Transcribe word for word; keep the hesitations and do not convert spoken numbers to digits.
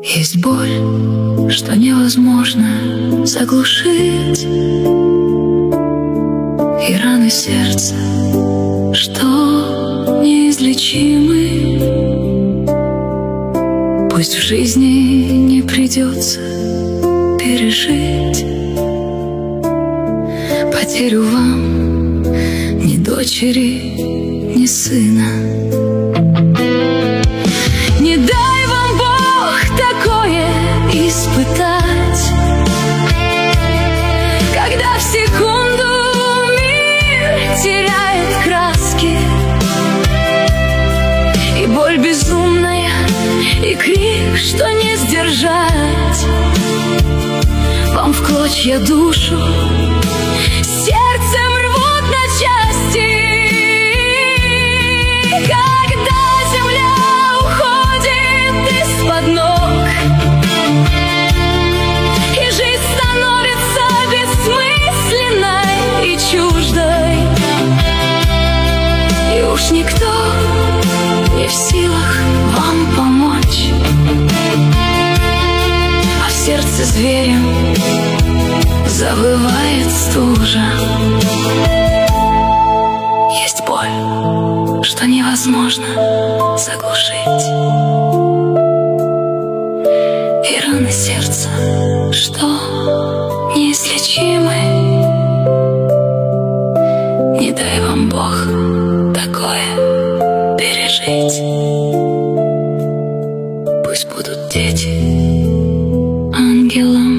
Есть боль, что невозможно заглушить, и раны сердца, что неизлечимы. Пусть в жизни не придется пережить потерю вам ни дочери, ни сына. Не дай вам Бог такое испытать, когда в секунду мир теряет краски, и боль безумная, и крик, что не сдержать, вам в клочья душу сердцем рвут на части. Когда земля уходит из-под ног, и жизнь становится бессмысленной и чуждой, и уж никто не в силах вам помочь, а в сердце зверем завывает стужа. Есть боль, что невозможно заглушить, и раны сердца, что неизлечимы. Не дай вам Бог такое пережить. Пусть будут дети ангелом